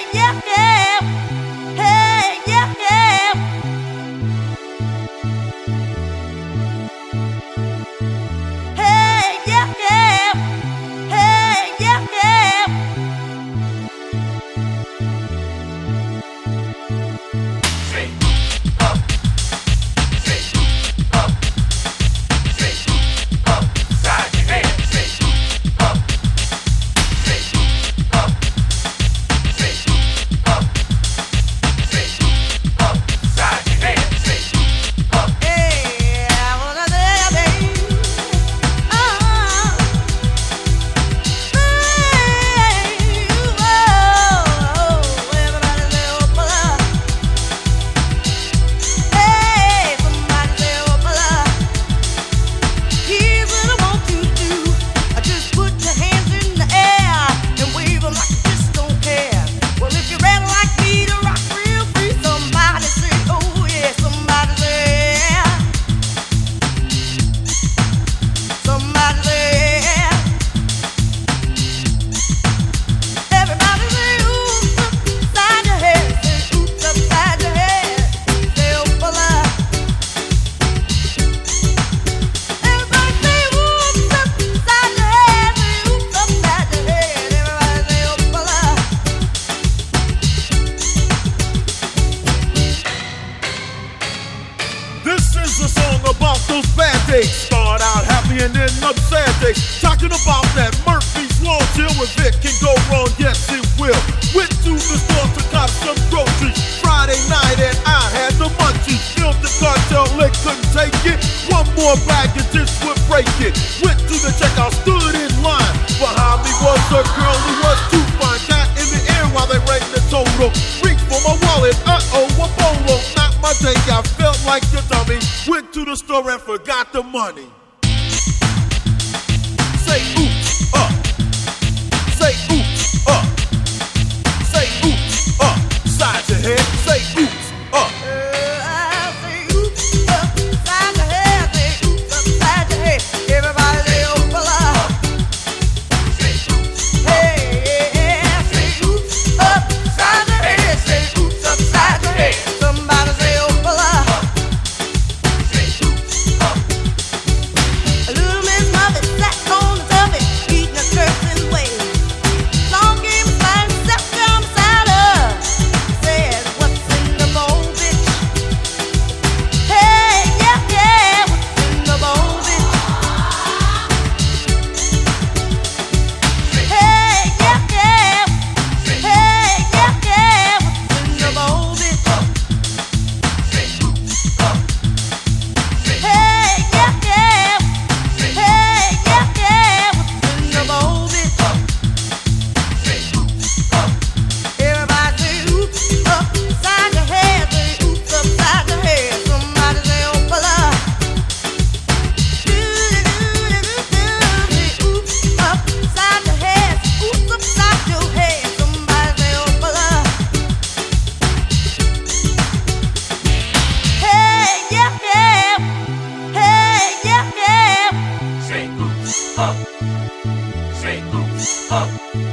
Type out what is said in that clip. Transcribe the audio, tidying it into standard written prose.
yeah, yeah. Hey, yeah, yeah. Hey, yeah, yeah. Hey, yeah, yeah. Say up, say up, say up, side your head, say up, say up, say up, say up, side your head, say up. Hey, I wanna live, baby. Oh, hey, whoa, everybody say open up. Hey, somebody say open up. Here's what I want you to do. Just put your hands in the air and wave them like you just don't care. Well, if you're ready like me to rock real free, somebody say, oh yeah, somebody say, yeah. Somebody say, yeah. Everybody say, oops, upside your head. Say, oops, upside your head. Say, open up. Everybody say, oops, upside your head. Say, oops, upside your head. Everybody say, open up. This is a song about those bad days. Start out happy and end up sad days. Talking about that Murphy's Law chill with it can go wrong, yes it will. Went to the store to cop some groceries. Friday night and I had the munchies. Filled the cartel, they couldn't take it. One more bag and this would break it. Went to the checkout, stood in line. Behind me was a girl who was too fine. Got in the air while they rang the total. Reached for my wallet, uh-oh, a bolo. Not my day, I felt like a dummy. Went to the store and forgot the money. Say oops, up. Say oops, up. Say oops, up. Side your head, say oops, up. Say oops, upside your head. Say oops, upside your head. Everybody say open up. Say oops, Hey, yeah, say oops, upside your head. Say oops, upside your head. Somebody say open up. say oops, A little Miss Muffet sat on the tuffet, eating a curtain way. Long game was fine, sat down beside her. Said, what's in the bowl, bitch? Hey, yeah, yeah, what's in the bowl, bitch? Hey, yeah, yeah. Hey, yeah, yeah, what's in the bowl, bitch? say oops, Hey, yeah, yeah. Hey, yeah, yeah, what's in the bowl, bitch? say oops, Everybody say oops, upside your head. Say oops, upside your head. Somebody say open up. Say oops, upside your head. Oops, upside your head. Somebody say open up. Hey, yeah, yeah. Hey, yeah, yeah. say oops, up, say oops, up.